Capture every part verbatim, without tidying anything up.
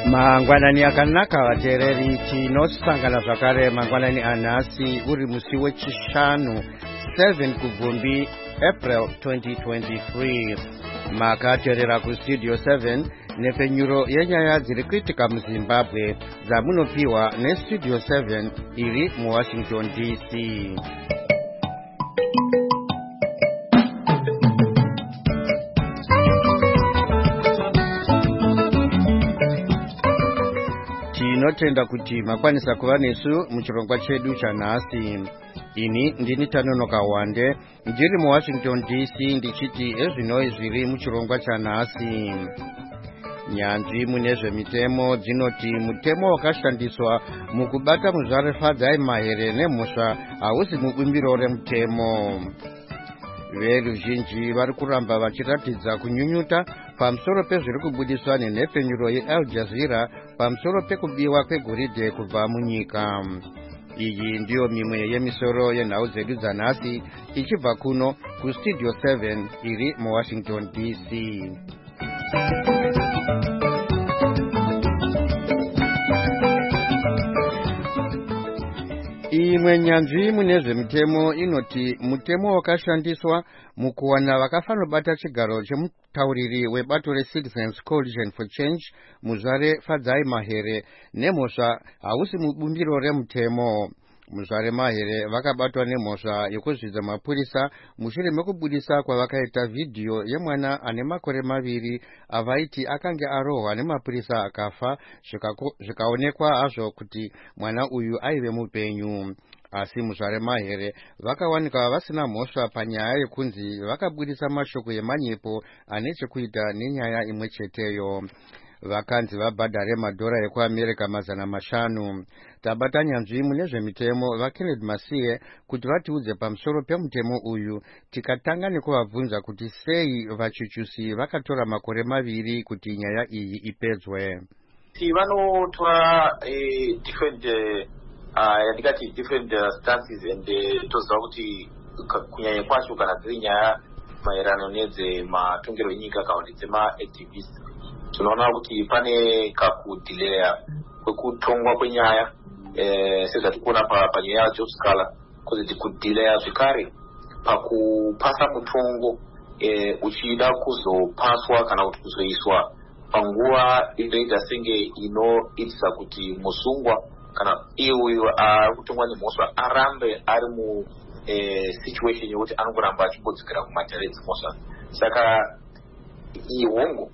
Mangwanani akanaka vateereri tinosangana zvakare mangwanani anhasi uri musi wechishanu seven kubvumbi April twenty twenty-three. Makateerera kustudio seven nepenyuro yenyaya dziri kuitika muZimbabwe dzamunopiwa nestudio seven iri muWashington D C. Tinotenda kuti makwanisa kuva nesu muchirongwa chedu chanhasi. Ini ndini Tanonoka Wande ndiri muWashington D C ndichiti ezvinoi zviri muchirongwa chanhasi. Nyanzvi mune zvemitemo dzinoti mutemo wakashandiswa mukubata muzvare Fadzai Mahere nemhosva hausi mubumbiro remutemo. Veruzhinji vari kuramba vachiratidza kunyunyuta pamusoro pezviri kubudiswa nenhepfenyuro yeAl Jazeera pamusoro pekubiwa kwegoridhe kubva munyika. Iyi ndiyo mimwe yemisoro yenhau dzedu dzanhasi ichibva kuno kustudio seven iri muWashington D C. Imwe nyanzvi mune zvemitemo inoti mutemo wakashandiswa mukuwana vakafanobata chigaro chemutauriri webato reCitizens Coalition for Change muzvare Fadzai Mahere nemhosva hausi mubumbiro remutemo. Muzvare Mahere vakabatwa nemhosva yekuzvidza mapurisa mushure mekubudisa kwavakaita vhidhiyo yemwana ane makore maviri avaiti akange arohwa nemapurisa akafa, zvikaonekwa hazvo kuti mwana uyu aive mupenyu. Asi muzvare Mahere vakawanikwa vasina mhosva panyaya yekunzi vakabudisa mashoko emanyepo ane chekuita nenyaya imwe cheteyo. Vakanzi vabhadhare madhora ekuAmerika mazana mashanu. Tabata nyanzvi mune zvemitemo vaKenneth Masiye kuti vatiudze pamusoro pemutemo uyu, tikatanga nekuvabvunza kuti sei vachuchusi vakatora makore maviri kuti nyaya iyi ipedzwe. Vanotora different yandikati different stances and toziva kuti kunyanya kwacho kana dziri nyaya maererano nedzematongerwo enyika kana kuti dzemaactivists, tunaona kuti pane kakudhileya kwekutongwa kwenyaya sezvati kuona panyaya yaJob Scholar, kuti kudhileya zvekare pakupasa mutongo uchida kuzopaswa kana kuti kuzoiswa panguva inoita senge inoitisa kuti musungwa kana iye uyo ari kutongwa nemhosva arambe ari mu situation yekuti anongoramba achimbodzikira kumajaredzi mhosva. Saka iyi hongo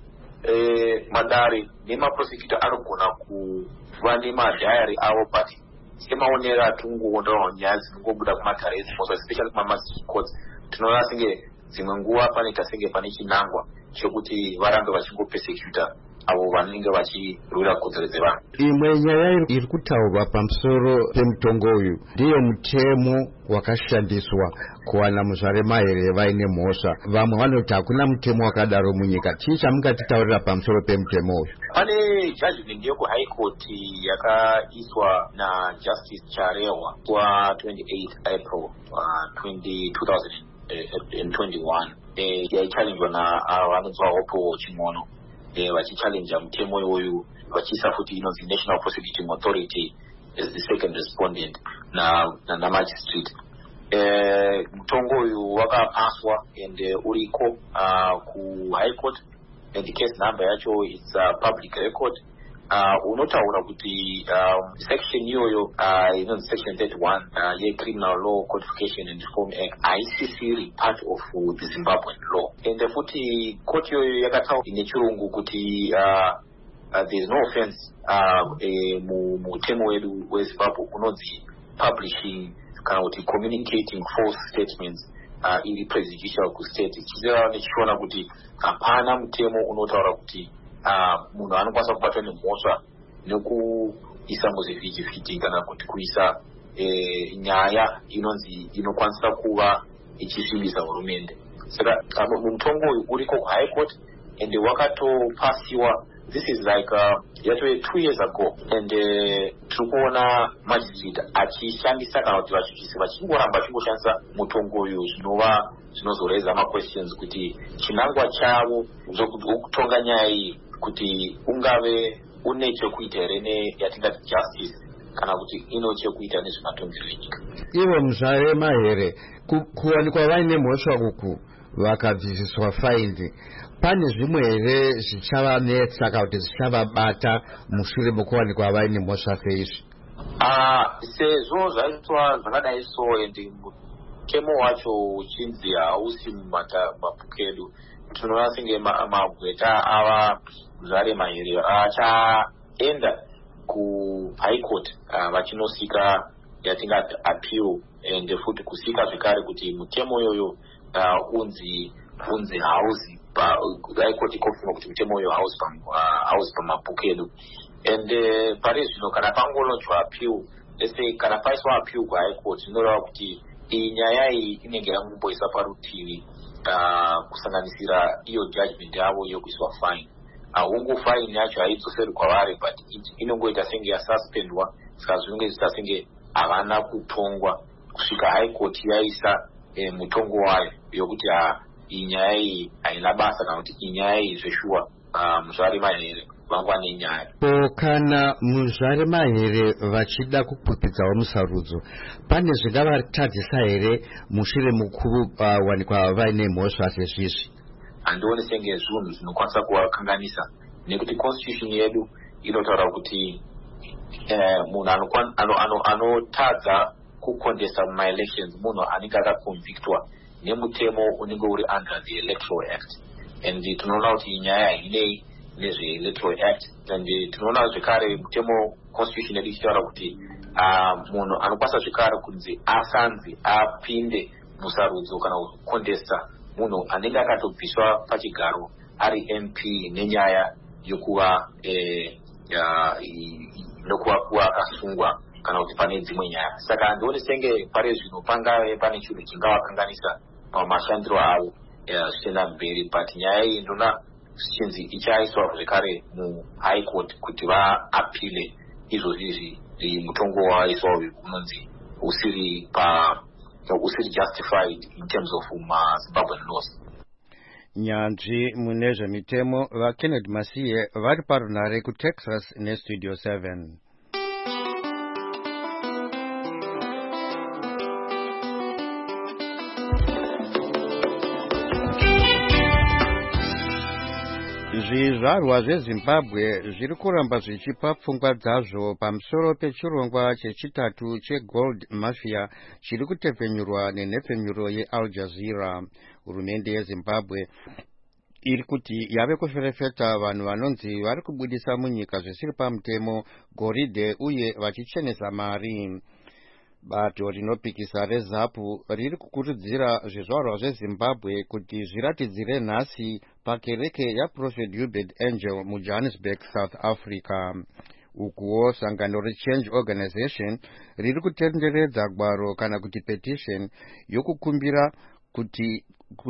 madare nemaprosecutor anogona kuva nemadhayari avo, but semaonero atingoonera nyaya dzinongobuda kumatare mhosva, especially kumamastrict courts, tinoona senge dzimwe nguva panoita senge pane chinangwa chekuti varambe vachingopersecuta avo vanenge vachirwira kodzero dzevanhu. Imwe nyaya iri kutaurwa pamusoro pemutongo uyu ndiyo mutemo wakashandiswa kuwana muzvare Mahere vaine mhosva. Vamwe vanoti hakuna mutemo wakadaro munyika. Chii chamungatitaurira pamusoro pemutemo uyu? Pane judgment yekuhigh court yakaiswa naJustice Charewa kwa twenty-eighth April two thousand twenty-one yaichallenjwa navanonzwa Hope Chimono vachichallenja mutemo iwoyu vachiisa futi inonzi National Prosecuting Authority as the second respondent na na magistrate. Eh mutongo uyu wakapaswa and uriko uh, ku high court, and the case number yacho is a public record. Uh, unotaura kuti um, section iyoyo uh, inonzi section thirty-one uh, ye-Criminal Law Codification and Reform Act haisisiri part of uh, the Zimbabwean law. And uh, futi court iyoyo yakataura nechirungu kuti uh, uh, there is no offense uh, eh, mu mutemo wedu weZimbabwe unonzi publishing kana kuti communicating false statements uh, iri prejudicial ku state. Chizera nechiona kuti hapana mutemo unotaura kuti Uh, munhu anokwanisa kubatwa nemhosva nekuisa muzvivhitivhiti kana kuti kuisa eh, nyaya inonzi inokwanisa kuva ichisvibisa hurumende. Saka mutongo uyu uriko kuhigh court and wakatopasiwa. This is like uh, yatove two years ago, and tiri kuona magistrate achishandisa kana kuti vachuchisi vachingoramba vachingoshandisa mutongo uyu zvinova zvinozoreza maquestions kuti chinangwa chavo zvokutonga nyaya iyi kuti ungave une chekuita here neyatingati justice kana kuti ino chekuita nezvematongero enyika. Ivo Muzare Mahere, kuwanikwa vaine mhosva uku vakabvisiswa faindi, pane zvimwe here zvichavametse kana kuti zvichavabata mushure mokuwanikwa vaine mhosva seizvi? Ah, sezvo zvaitwa zvakadai so ende mutemo wacho uchinzi hausi mumabhuku edu, tinoona senge magweta ava Muzare Mahere achaenda kuhigh court vachinosika yatingati appeal, ende futi kusika zvekare kuti mutemo yoyo unzi unzi hausi high court ikofunga kuti mutemo yoyo hausi pamabhuku edu. Ende pari zvino kana pangononzwa appeal, ese kana paiswa appeal kuhigh court inoreva kuti iyi nyaya iyi inenge yangomboisa parutivi kusanganisira iyo judgment yavo yokuiswa fine. Ahungu fine yacho haidzoseri kwavari, but inongoita senge yasuspendwa, saka zvinenge zviita senge havana kutongwa kusvika high court yaisa e, mutongo wayo yokuti iyi nyaya iyi haina basa kana kuti iyi nyaya iyi zveshuwa Muzare Mahere vangwa nenyaya. Kana Muzare Mahere vachida kupupidzawo musarudzo, pane zvingavatadzisa here mushure mokuwanikwa vaine mhosva sezvizvi? Handioni senge zvinhu zvinokwanisa kuvakanganisa, nekuti constitution yedu inotaura kuti eh, munhu anotadza kukondesa mumaelections munhu anenge akaconvictwa nemutemo unenge uri under the Electoral Act, and tinoona kuti nyaya inei nezve-Electoral Act, and tinoona zvekare mutemo constitution yedu ichitaura kuti munhu anokwanisa zvekare kunzi asanzi apinde musarudzo kana kukondesa munhu anenge akatobviswa pachigaro ari M P nenyaya yokuva eh, nokuva kuva akasungwa kana kuti pane dzimwe nyaya. Saka handioni senge pari zvino pangave pane chinhu chingavakanganisa pamashandiro avo zvichienda mberi, but nyaya iyi ndona zvichinzi ichaiswa zvekare muhigh court kuti vaapile izvozvizvi mutongo waiswa unonzi usiri pa usiri justified in terms of Zimbabwean laws. Nyanzvi mune zvemitemo vaKennedy Masiye vari parunare kuTexas neStudio seven. Zvizvarwa zveZimbabwe zviri kuramba zvichipa pfungwa dzazvo pamusoro pechirongwa chechitatu chegold mafia chiri kutepfenyurwa nenhepfenyuro yeAl Jazeera. Hurumende yeZimbabwe iri kuti yave kuferefeta vanhu vanonzi vari kubudisa munyika zvisiri pamutemo goridhe uye vachichenesa mari. Bato rinopikisa reZAPU riri kukurudzira zvizvarwa zveZimbabwe kuti zviratidzire nhasi pakereke yaProphet Hubert Angel muJohannesburg, South Africa. Ukuwo sangano reChange Organization riri kutenderedza gwaro kana kuti petition yokukumbira kuti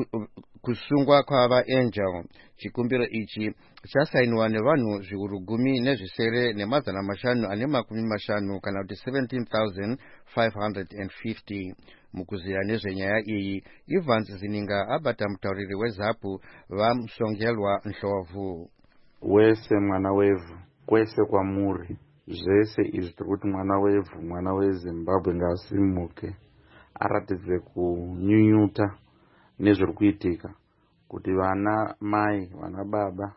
kusungwa kwava Angel. Chikumbiro ichi chasainwa nevanhu zviuru gumi nezvisere nemazana mashanu ane makumi mashanu kana kuti seventeen thousand five hundred fifty. Mukuziya nezvenyaya iyi, Evans Zininga abata mutauriri weZAPU vaMsongelwa Ndlovu. Wese mwana wevhu, kwese kwamuri, zvese izvi tiri kuti mwana wevhu, mwana weZimbabwe ngasimuke aratidze kunyunyuta nezviri kuitika, kuti vana mai, vana baba,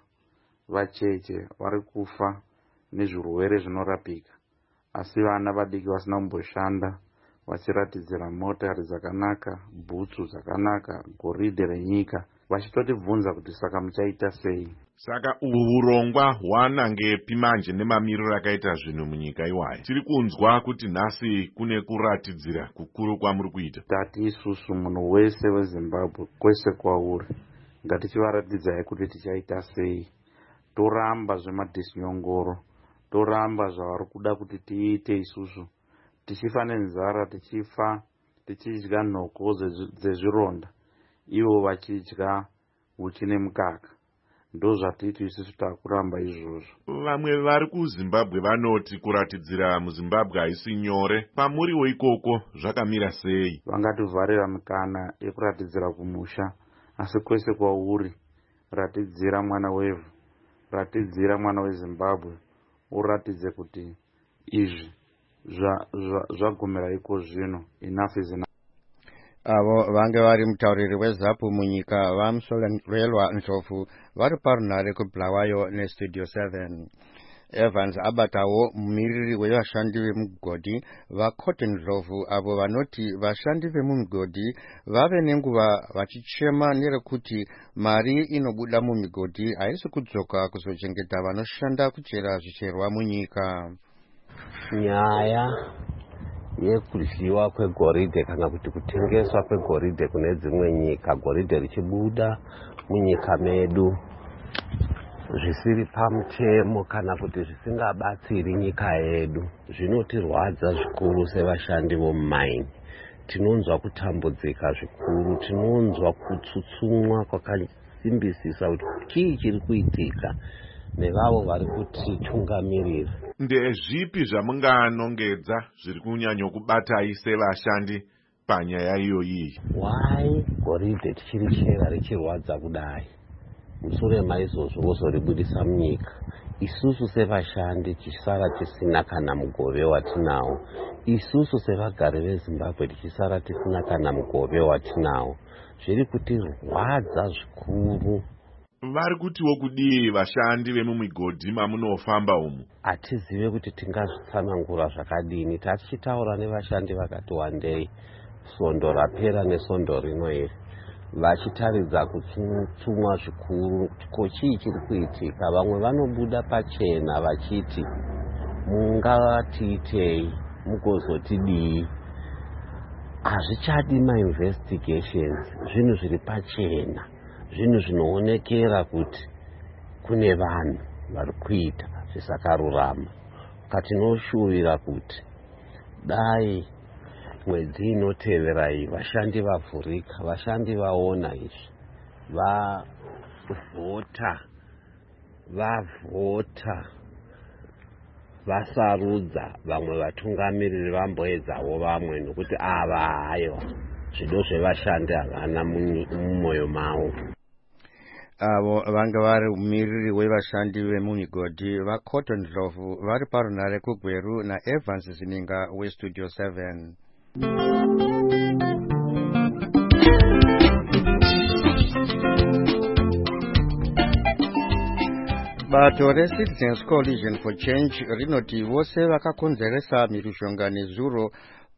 vacheche vari kufa nezvirwere zvinorapika, asi vana vadiki vasina kumboshanda vachiratidzira motokari dzakanaka, bhutsu dzakanaka, goridhe renyika, vachitotibvunza kuti saka muchaita sei? Saka uhu urongwa hwanangepi manje nemamiriro akaita zvinhu munyika iwayo? Tiri kunzwa kuti nhasi kune kuratidzira kukuru kwamuri kuita. Tati isusu munhu wese weZimbabwe kwese kwauri, ngatichivaratidzai kuti tichaita sei. Toramba zvemadhisinyongoro, toramba zvavari kuda kuti tiite isusu. Tichifa nenzara, tichifa tichidya nhoko dzezvironda, ivo vachidya uchi nemukaka. Ndo zvatiti isusu takuramba izvozvo. Vamwe vari kuZimbabwe vanoti kuratidzira muZimbabwe haisi nyore. Pamuriwo ikoko zvakamira sei? Vangativharira mikana yekuratidzira kumusha, asi kwese kwauri ratidzira mwana wevhu, ratidzira mwana weZimbabwe, uratidze kuti izvi zvagumira iko zvino, enough is enough. Avo vange vari mutauriri weZAPU munyika vamusorelwa Ndlovu vari parunhare kuBulawayo neStudio seven. Evans abatawo mumiriri wevashandi vemugodhi vaCotton Ndlovu avo vanoti vashandi vemumigodhi vave nenguva vachichema nerekuti mari inobuda mumigodhi haisi kudzoka kuzochengeta vanoshanda kuchera zvicherwa munyika. Nyaya yekudyiwa kwegoridhe kana kuti kutengeswa kwegoridhe kune dzimwe nyika, goridhe richibuda munyika medu zvisiri pamutemo kana kuti zvisingabatsiri nyika yedu, zvinotirwadza zvikuru sevashandi vomumaini. Tinonzwa kutambudzika zvikuru, tinonzwa kutsutsumwa kwakasimbisisa kuti chii chiri kuitika nevavo vari kutitungamirira. Ndezvipi zvamunganongedza zviri kunyanya kubatai sevashandi panyaya iyoyi? Why goridhe tichirichera richirwadza kudai? Mushure maizvozvo vozoribudisa munyika. Isusu sevashandi tichisara tisina kana mugove watinawo. Isusu sevagari veZimbabwe tichisara tisina kana mugove watinawo. Zviri kutirwadza zvikuru. Vari kutiwo kudii vashandi vemumigodhi mamunofamba umu? Hatizive kuti tingazvitsanangura zvakadini. Tatichitaura nevashandi vakati wandei, svondo rapera nesondo rino iri, vachitaridza kutsutsumwa zvikuru ko chii chiri kuitika. Vamwe vanobuda pachena vachiti mungatiitei, mugozotidii. Hazvichadi mainvestigations, zvinhu zviri pachena, zvinhu zvinoonekera kuti kune vanhu vari kuita zvisakarurama. Katinoshuvira kuti dai mwedzi inotevera iyi vashandi vavhurika, vashandi vaona izvi, vavhota vavhota vasarudza vamwe vatungamiriri vamboedzawo vamwe, nokuti ava hayo zvido zvevashandi havana mumwoyo mavo. Avo vanga vari mumiriri wevashandi vemumigodhi vaCotton Ndlovu vari parunhare kuGweru naEvans Zininga weStudio seven. Bato reCitizens Coalition for Change rinoti vose vakakonzeresa mhirizhonga nezuro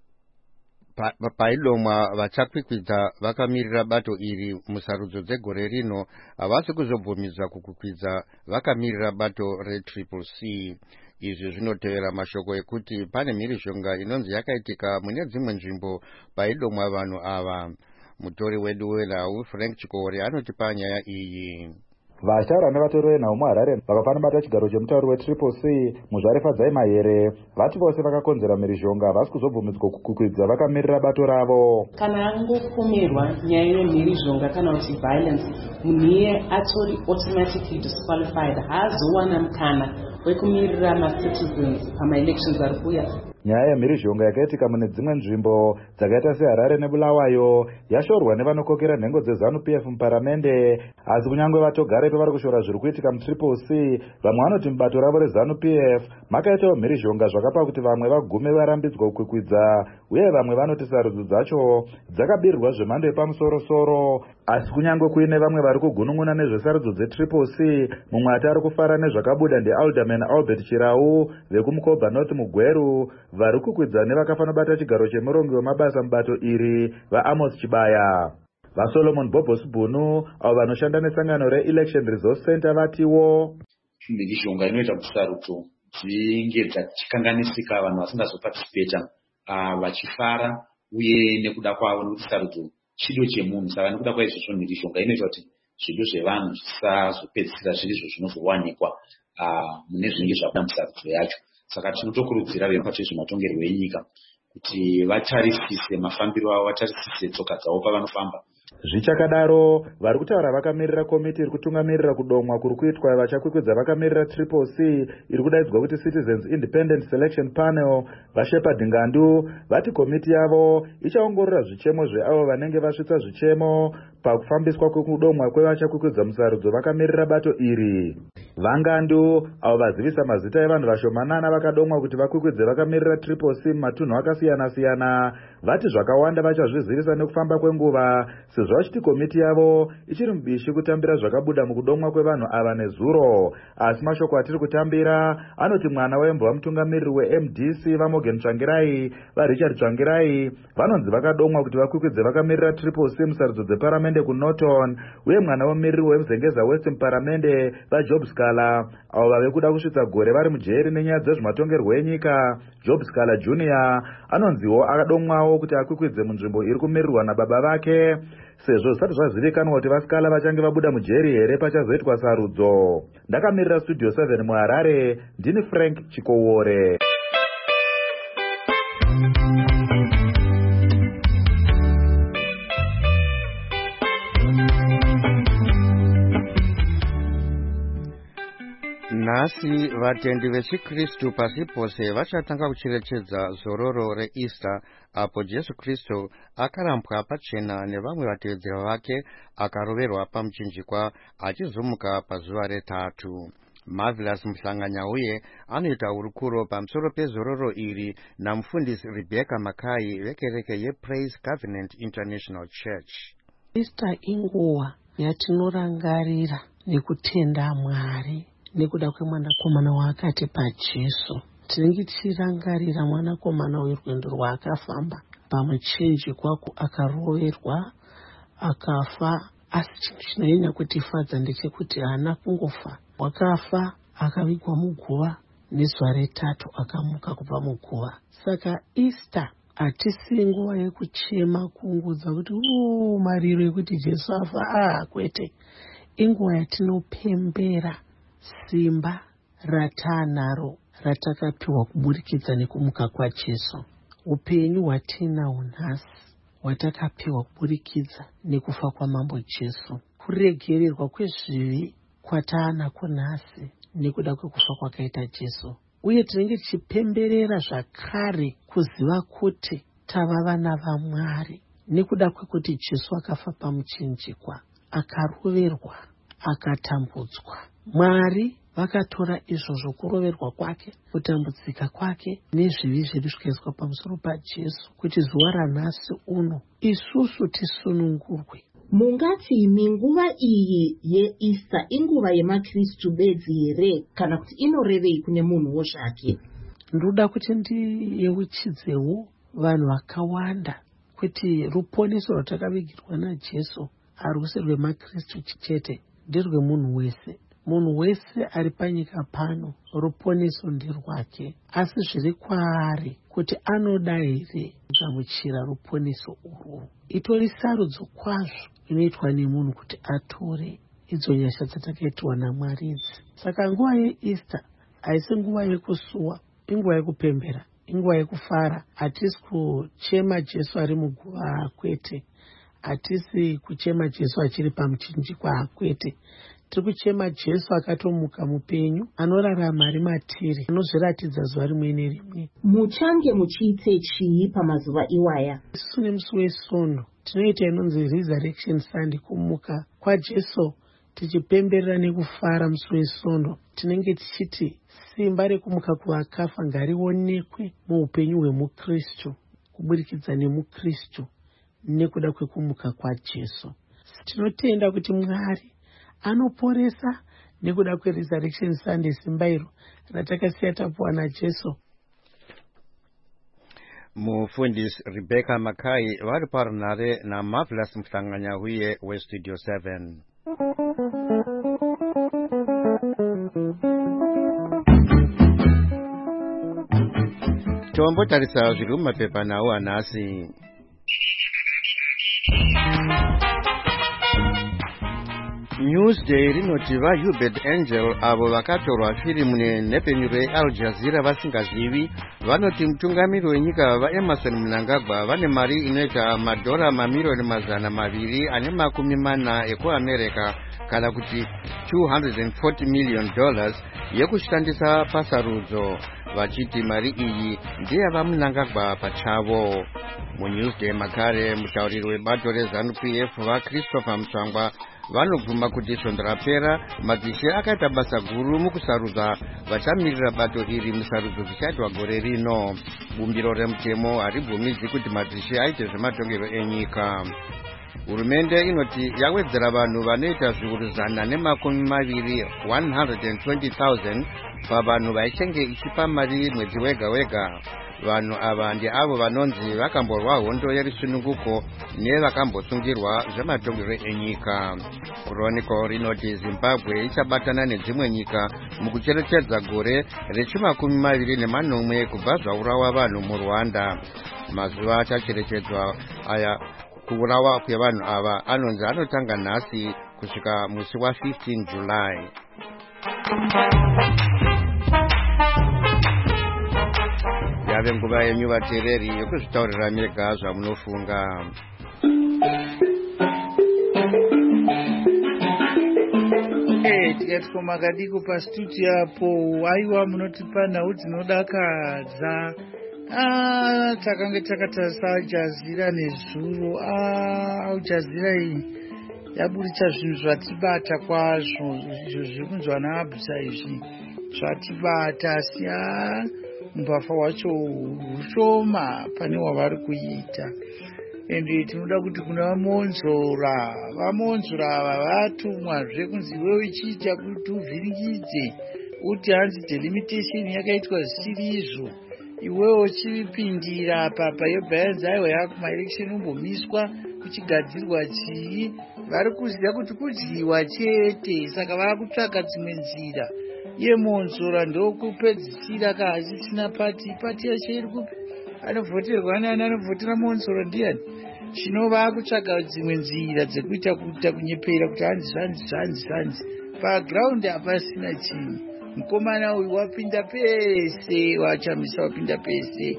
paidomwa vachakwikwidza vakamirira bato iri musarudzo dzegore rino havasi kuzobvumidzwa kukwikwidza vakamirira bato reTriple C. Izvi zvinotevera mashoko ekuti pane mhirizhonga inonzi yakaitika mune dzimwe nzvimbo paidomwa vanhu ava. Mutori wedu wenhau Frank Chikore anotipa nyaya iyi. Vashara nevatori venhau muHarare vakafanobata chigaro chemutauri weTriple C Muzvare Fadzai Mahere vati vose vakakonzera mhirizhonga havasi kuzobvumidzwa kukwikwidza vakamirira bato ravo. Kana angopomerwa nyaya yemhirizhonga kana kuti violence, munhu iye atori automatically disqualified, haazowana mukana wekumirira macitizens pamaelections ari kuuya. Nyaya yemhirizhonga yakaitika mune dzimwe nzvimbo dzakaita seHarare neBulawayo yashorwa nevanokokera nhengo dzeZANU P F muparamende, asi kunyange vatogare pavari kushora zviri kuitika muTriple C, vamwe vanoti mubato ravo reZANU P F makaitawo mhirizhonga zvakapa kuti vamwe vagume varambidzwa kukwikwidza, uye vamwe vanoti sarudzo dzacho dzakabirirwa zvemhando yepamusoro-soro. Asi kunyange kuine vamwe vari kugunun'una nezvesarudzo dzeTriple C, mumwe ati ari kufara nezvakabuda ndeAlderman Albert Chirau vekumuKobva North muGweru, vari kukwidza nevakafanobata chigaro chemurongi wemabasa mubato iri vaAmos Chibaya. VaSolomon Bobos Bunu avo vanoshanda nesangano reElection Resource Center vatiwo mhirizhonga inoita kuti sarudzo dzinge dzichikanganisika, vanhu vasingazoparticipata vachifara uye nekuda kwavo, nekuti sarudzo chido chemunhu. Saka nekuda kwaizvozvo mhirizhonga inoita kuti zvido zvevanhu zvisazopedzisira zviri izvo zvinozowanikwa mune zvinenge zvabuda musarudzo yacho. Saka tinotokurudzira vemukati wezvematongerwo enyika kuti vatarisise mafambiro avo, vatarisise tsoka dzavo pavanofamba. Zvichakadaro, vari kutaura vakamirira komiti iri kutungamirira kudomwa kuri kuitwa vachakwikwidza vakamirira Triple C iri kudaidzwa kuti Citizens Independent Selection Panel, vaShepard Ngandu vati komiti yavo ichaongorora zvichemo zveavo vanenge vasvitsa zvichemo pakufambiswa kwekudomwa kwevachakwikwidza musarudzo vakamirira bato iri. Vangandu avo vazivisa mazita evanhu vashomanana vakadomwa kuti vakwikwidze vakamirira Triple C mumatunhu akasiyana-siyana vati zvakawanda vachazvizivisa nekufamba kwenguva sezvo vachiti komiti yavo ichiri mubishi kutambira zvakabuda mukudomwa kwevanhu ava nezuro. Asi mashoko atiri kutambira anoti mwana wembwa mutungamiriri we-M D C vaMorgan Tsvangirai vaRichard Tsvangirai vanonzi vakadomwa kuti vakwikwidze vakamirira Triple C musarudzo dzeparamende kuNorton, uye mwana wemumiriri wemuzengeza West muparamende vaJob Scala avo vave kuda kusvitsa gore vari mujeri nenyaya dzezvematongerwo enyika. Job Scala Junior anonziwo akadomwawo kuti akwikwidze munzvimbo iri kumirirwa nababa vake, sezvo zvisati zvazivikanwa kuti vaScala vachange vabuda mujeri here pachazoitwa sarudzo. Ndakamirira Studio seven muHarare, ndini Frank Chikowore. Nhasi vatendi vechiKristu pasi pose vachatanga kucherechedza zororo reEaster apo Jesu Kristu akarambwa pachena nevamwe vatevedzera vake akaroverwa pamuchinjikwa achizomuka pazuva retatu. Marvelous Mhlanganyauye anoita urukuro pamusoro pezororo iri namufundisi Rebecca Makai vekereke yePraise Covenant International Church. Easter inguva yatinorangarira nekutenda Mwari nekuda kwemwanakomana waakatipa Jesu. Tinenge tichirangarira mwanakomana werwendo rwaakafamba pamuchinjikwa akaroverwa akafa, asi chinhu chinonyanya kutifadza ndechekuti haana kungofa. Wakafa akavigwa muguva, nezuva retatu akamuka kubva muguva. Saka Easter hatisi nguva yekuchema kuungudza kuti o mariro ekuti Jesu afa. Ah, kwete. Inguva yatinopembera simba ratanaro ratakapiwa kuburikidza nekumuka kwaJesu. Upenyu hwatinahwo nhasi hwatakapiwa kuburikidza nekufa kwamambo Jesu. Kuregererwa kwezvivi kwataanako nhasi nekuda kwekufa kwakaita Jesu. Uye tinenge tichipemberera zvakare kuziva kuti tava vana vaMwari nekuda kwekuti Jesu akafa pamuchinjikwa, akaroverwa, akatambudzwa. Mwari vakatora izvozvo, kuroverwa kwake, kutambudzika kwake nezvivi zvedu zvikaiswa pamusoro paJesu, kuti zuva ranhasi uno isusu tisunungurwe. Mungati minguva iyi yeEaster inguva yemakristu bedzi here kana kuti inorevei kune munhuwo zvake? Ndoda kuti ndiyeuchidzewo vanhu vakawanda kuti ruponeso rwatakavigirwa naJesu harusi rwemakristu chete, nderwemunhu wese. Munhu wese ari panyika pano ruponeso ndirwake, asi zviri kwaari kuti anoda here kugamuchira ruponeso urwu. Itori sarudzo kwazvo inoitwa nemunhu kuti atore idzo nyasha dzatakaitwa naMwari idzi. Saka nguva yeEaster haisi nguva yekusuwa, inguva yekupembera, inguva yekufara. Hatisi kuchema Jesu ari muguva, kwete. Hatisi kuchema Jesu achiri pamuchinjikwa, kwete. Tiri kuchema Jesu akatomuka mupenyu, anorarama ari matiri, anozviratidza zuva rimwe nerimwe. Muchange muchiite chii pamazuva iwaya? Isu nemusi weSondo tinoita inonzi Resurrection Sunday, kumuka kwaJesu, tichipemberera nekufara musi weSondo. Tinenge tichiti simba rekumuka kuvakafa ngarionekwe muupenyu hwemukristu, kuburikidza nemukristu nekuda kwekumuka kwaJesu. Tinotenda kuti Mwari anoporesa nekuda kweResurrection Sunday, simba iro ratakasiya tapuwa naJesu. Mufundisi Rebecca Makai vari parunare naMarvelous Mhlanganyauye weStudio seven. Tombotarisa zviri mumapepa nawo anhasi. Newsday rinoti vaHubert Angel avo vakatorwa firimu nenhepfenyuro yeAl Jazeera vasingazivi vanoti mutungamiri wenyika vaEmerson Mnangagwa vane mari inoita madhora mamirioni mazana maviri ane makumi mana ekuAmerica, kana kuti two hundred forty million dollars yekushandisa pasarudzo, vachiti mari iyi ndeyava Mnangagwa pachavo. MuNewsday makare mutauriri webato reZANU P F vaChristopher Mutsvangwa vanobvuma kuti svondo rapera madzishe akaita basa guru mukusarudza vachamirira bato iri musarudzo dzichaitwa gore rino. Bumbiro remutemo haribvumidzi kuti madzishe aite zvematongero enyika. Hurumende inoti yawedzera vanhu vanoita zviuru zana nemakumi maviri one hundred twenty thousand pavanhu vaichenge ichipa mari mwedzi wega wega. Vanhu ava ndiavo vanonzi vakamborwa hondo yerisununguko nevakambosungirwa zvematongero enyika. Chronicle rinoti Zimbabwe ichabatana nedzimwe nyika mukucherechedza gore rechimakumi maviri nemanomwe kubva zvaurawa vanhu muRwanda. Mazuva achacherechedzwa aya kuurawa kwevanhu ava anonzi anotanga nhasi kusvika musi wa15 July. Yave nguva yenyu vateereri yokuzvitaurira mega zvamunofunga. Eh, tikati komakadiko pastudio apo aiwa munotipa nhau dzinodakadza. Ah, takanga takatarisa Aljazira nezuro. Ah, Aljazira iyi yaburitsa zvinhu zvatibata kwazvo, izvo zviri kunzwa naAbsa izvi zvatibata, asi ah mubhafa wacho hushoma pane wavari kuita. Ende tinoda kuti kuna vamonzora vamonzora ava vatumwazve kunzi iwewe uchiita kuti uvhiringidze uti hanzi delimitation yakaitwa zvisiri izvo, iwewe uchipindira papa yobhayanzi aiwa yako maelection umbomiswa kuchigadzirwa chii. Vari kuziva kuti kudyiwa chete, saka vakutsvaka dzimwe nzira. Iye monzora ndokupedzisira kaasisina pati pati yacho iri kupi anovhoterwa nani, anovhotera monzora ndiani. Zvino vakutsvaka dzimwe nzira dzekuita kuita kunyepera kuti hanzi zvanzi zvanzi zvanzi. Paground hapasina chinhu. Mukomana uyu wapinda pese, wachamisa wapinda pese.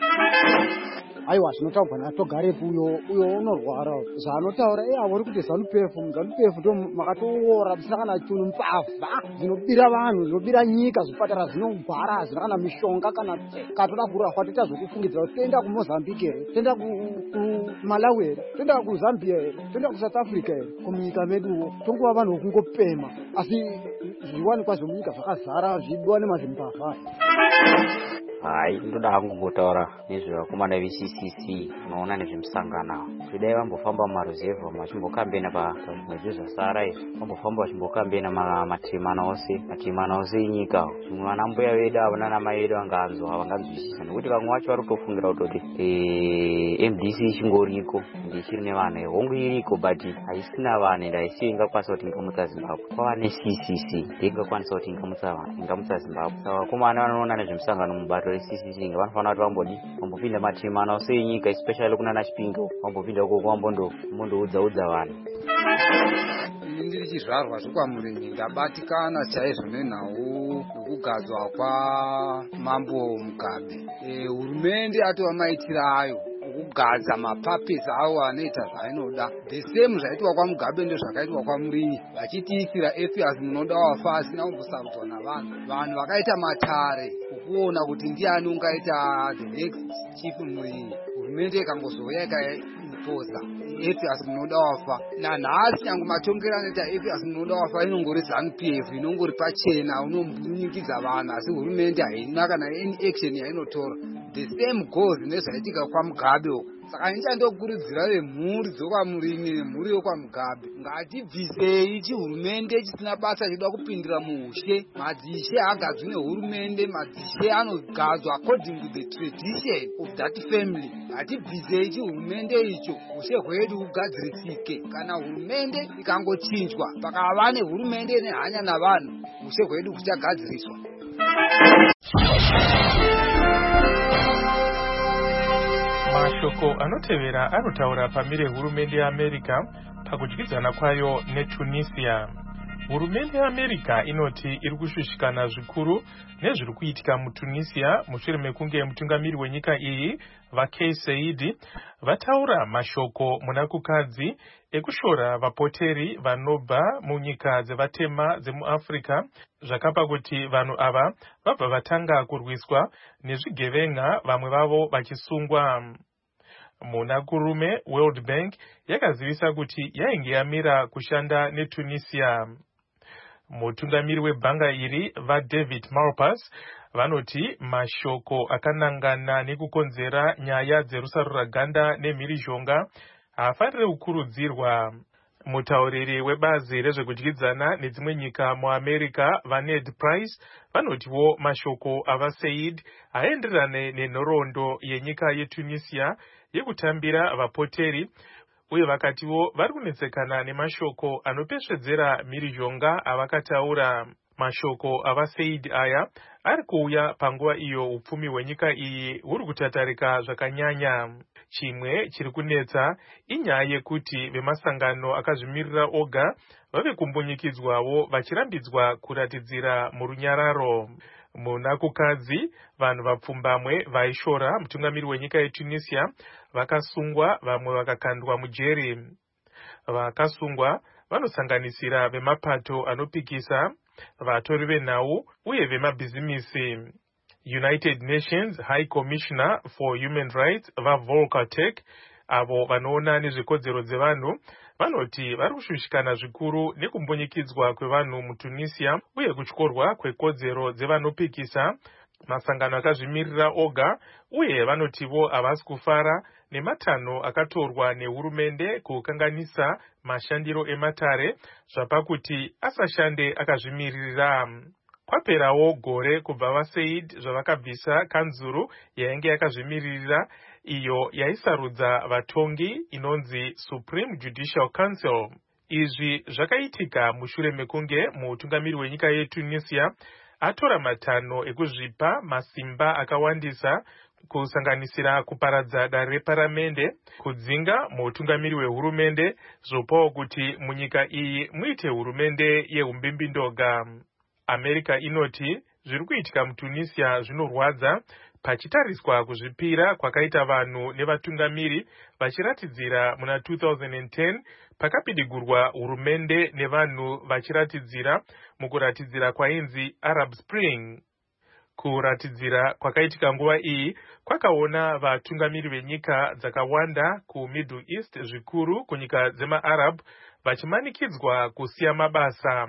Aiwa zvinotaurwa natogarepo uyo uyo unorwara zvaanotaura iye avori kuti ZANU-PF ZANU-PF ndo makatoora zvisina kana chunhu mbavha dzinobira vanhu dzinobira nyika, zvipatara zvinogwara hazvina kana mishonga kana katoda kurafa toita zvokufungidzira kuti toenda kuMozambique here, toenda kuMalawi here, toenda kuZambia here, toenda kuSouth Africa here. Kumunyika meduwo tonguva vanhu vokungopema, asi zviwanikwa zvemunyika zvakazara zvibiwa nemazvimbavha. Hai, ndoda hangu kungotaura nezvevakomana ve-C C C unoona nezvemusangano. Zvidai vambofamba mumaruzevha vachimbokambena pamwedzi zvasara izvi, vambofamba vachimbokambena matimana ose matimana ose enyika. Zvimwe vana mbuya vedu avo nana mai vedu vanganzwa havanganzwisisa, nokuti vamwe vacho vari kutofungira kutoti M D C ichingoriko ende ichiri nevanhu, hongu iriko but haisina vanhu ende haisiyo ingakwanisa kuti ingamutsa Zimbabwe. Kwava ne-C C C ndingakwanisa kuti ingamutsa Zimbabwe. Saka vakomana vanoona nezvemusangano mubato re-C C C vanofanira kuti vambodi vambopinda matimana ose enyika, especially kunana Chipinge, vambopinda ukoko vambondoudza vanhu. Ndiri chizvarwa zvekwaMurinyi ndabatikana chaizvo nenhau yokugadzwa kwaMambo Mugabe. Hurumende atova maitiro ayo okugadza mapapesi awo anoita zvainoda. The same zvaitwa kwaMugabe ndozvakaitwa kwaMurinyi, vachitiisira affairs munoda wafa asina kumbosarudzwa navanhu. Vanhu vakaita matare okuona kuti ndiani ungaita the next chief Murinyi. Hurumende ikangozouya ikaipoza affairs munoda wafa. Nanhasi nyange matongero anoita affairs munoda wafa inongori ZANU-P F, inongori pachena unombunyikiza vanhu, asi hurumende haina kana any action yainotora. The same goes nezvaitika kwaMugabe. Saka ndichandokurudzira vemhuri dzokwaMurinyi nemhuri yokwaMugabe, ngatibvisei chihurumende chisina basa chinoda kupindira muushe. Madzishe haagadzwi nehurumende, madzishe anogadzwa according to the tradition of that family. Ngatibvisei chihurumende icho, ushe hwedu hugadzirisike. Kana hurumende ikangochinjwa pakava nehurumende nehanya navanhu, ushe hwedu huchagadziriswa. Mashoko anotevera anotaura pamire hurumende yeAmerica pakudyidzana kwayo neTunisia. Hurumende yeAmerica inoti iri kushushikana zvikuru nezviri kuitika muTunisia mushure mekunge mutungamiri wenyika iyi vaKais Saied vataura mashoko munakukadzi ekushora vapoteri vanobva munyika dzevatema dzemuAfrica, zvakapa kuti vanhu ava vabva vatanga kurwiswa nezvigevenga, vamwe vavo vachisungwa. munakurume World Bank yakazivisa kuti yainge yamira kushanda neTunisia. Mutungamiri webhanga iri vaDavid Malpass vanoti mashoko akanangana nekukonzera nyaya dzerusaruraganda nemhirizhonga haafanire kukurudzirwa. Mutauriri webazi rezvekudyidzana nedzimwe nyika muAmerica vaNed Price vanotiwo mashoko avaSaid aenderane nenhoroondo yenyika yeTunisia yekutambira vapoteri, uye vakatiwo vari kunetsekana nemashoko anopesvedzera mhirizhonga avakataura. Mashoko avaSaid aya ari kuuya panguva iyo upfumi hwenyika iyi huri kutatarika zvakanyanya. Chimwe chiri kunetsa inyaya yekuti vemasangano akazvimirira oga vave kumbunyikidzwawo vachirambidzwa kuratidzira murunyararo. Muna kukadzi vanhu vapfumbamwe vaishora mutungamiri wenyika yeTunisia vakasungwa, vamwe vakakandwa mujeri. Vakasungwa vanosanganisira vemapato anopikisa, vatori venhau uye vemabhizimisi. United Nations High Commissioner for Human Rights vaVolker Turk avo vanoona nezvekodzero dzevanhu vanoti vari kushushikana zvikuru nekumbunyikidzwa kwevanhu muTunisia uye kutyorwa kwekodzero dzevanopikisa. Masangano akazvimirira oga uye vanotivo havasi kufara nematanho akatorwa nehurumende kukanganisa mashandiro ematare zvapakuti asashande akazvimiririra. Kwaperawo gore kubva vaSaid zvavakabvisa kanzuru yainge yakazvimiririra iyo yaisarudza vatongi inonzi Supreme Judicial Council. Izvi zvakaitika mushure mekunge mutungamiri wenyika yeTunisia atora matanho ekuzvipa masimba akawandisa kusanganisira kuparadza dare reparamende, kudzinga mutungamiri wehurumende, zvopawo kuti munyika iyi muite hurumende yehumbimbindoga. America inoti zviri kuitika muTunisia zvinorwadza pachitariswa kuzvipira kwakaita vanhu nevatungamiri vachiratidzira muna two thousand ten pakapidigurwa hurumende nevanhu vachiratidzira mukuratidzira kwainzi Arab Spring. Kuratidzira kwakaitika nguva iyi kwakaona vatungamiri venyika dzakawanda kuMiddle East zvikuru kunyika dzemaArab vachimanikidzwa kusiya mabasa.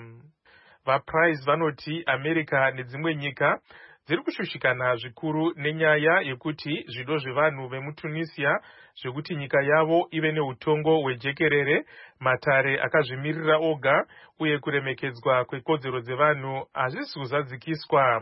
VaPrice vanoti America nedzimwe nyika dziri kushushikana zvikuru nenyaya yekuti zvido zvevanhu vemuTunisia zvekuti nyika yavo ive neutongo hwejekerere, matare akazvimirira oga uye kuremekedzwa kwekodzero dzevanhu hazvisi kuzadzikiswa.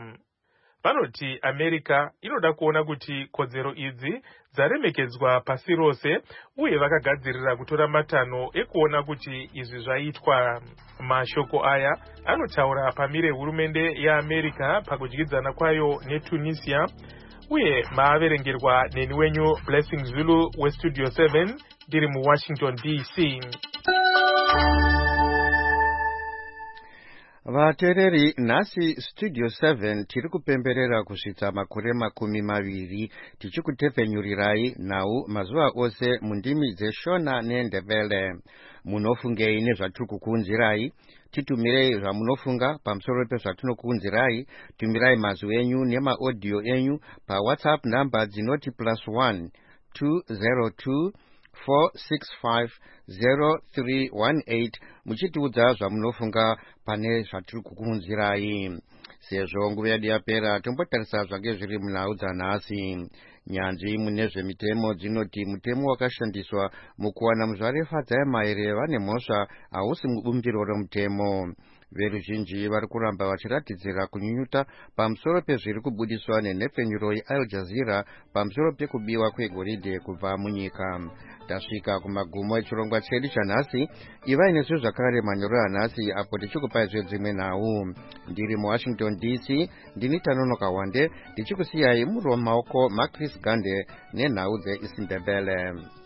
Vanoti America inoda kuona kuti kodzero idzi dzaremekedzwa pasi rose uye vakagadzirira kutora matanho ekuona kuti izvi zvaitwa. Mashoko aya anotaura pamire hurumende yeAmerica pakudyidzana kwayo neTunisia, uye maaverengerwa neni wenyu Blessing Zulu weStudio seven ndiri muWashington D C. Vatereri, nhasi Studio seven tiri kupemberera kusvitsa makore makumi maviri tichikutepfenyurirai nhau mazuva ose mundimi dzeshona neNdebele. Munofungei nezvatiri kukuunzirai? Titumirei zvamunofunga pamusoro pezvatinokuunzirai. Tumirai mazwi enyu nemaaudio enyu paWhatsApp namba dzinoti plus one two zero two four six five zero three one eight muchitiudza zvamunofunga pane zvatiri kukuunzirai. Sezvo nguva yedu yapera, tombotarisa zvange zviri munhau dzanhasi. Nyanzvi mune zvemitemo dzinoti mutemo wakashandiswa mukuwana muzvarefadza yemaire vane mhosva hausi mubumbiro remutemo. Veruzhinji vari kuramba vachiratidzira kunyunyuta pamusoro pezviri kubudiswa nenhepfenyuro yeAl Jazeera pamusoro pekubiwa kwegoridhe kubva munyika. Tasvika kumagumo echirongwa chedu chanhasi. Ivai nesu zvakare manyoro anhasi apo tichikupai zvedzimwe nhau. Ndiri muWashington D C, ndini Tanonoka Wande, ndichikusiyai muri mumaoko maChris Gande nenhau dzeIsiNdebele.